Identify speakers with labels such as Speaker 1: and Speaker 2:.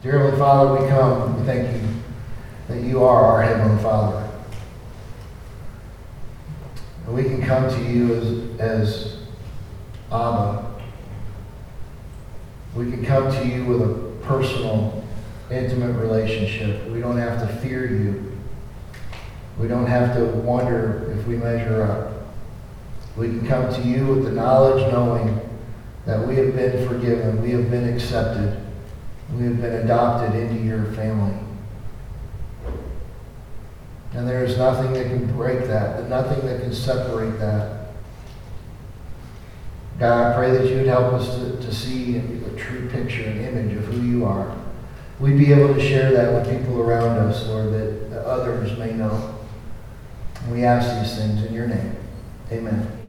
Speaker 1: Dear Heavenly Father, we come. We thank you that you are our Heavenly Father. And we can come to you as Abba. We can come to you with a personal, intimate relationship. We don't have to fear you. We don't have to wonder if we measure up. We can come to you with the knowledge, knowing that we have been forgiven, we have been accepted, we have been adopted into your family. And there is nothing that can break that, nothing that can separate that. God, I pray that you would help us to see a true picture, an image of who you are. We'd be able to share that with people around us, Lord, that others may know. And we ask these things in your name. Amen.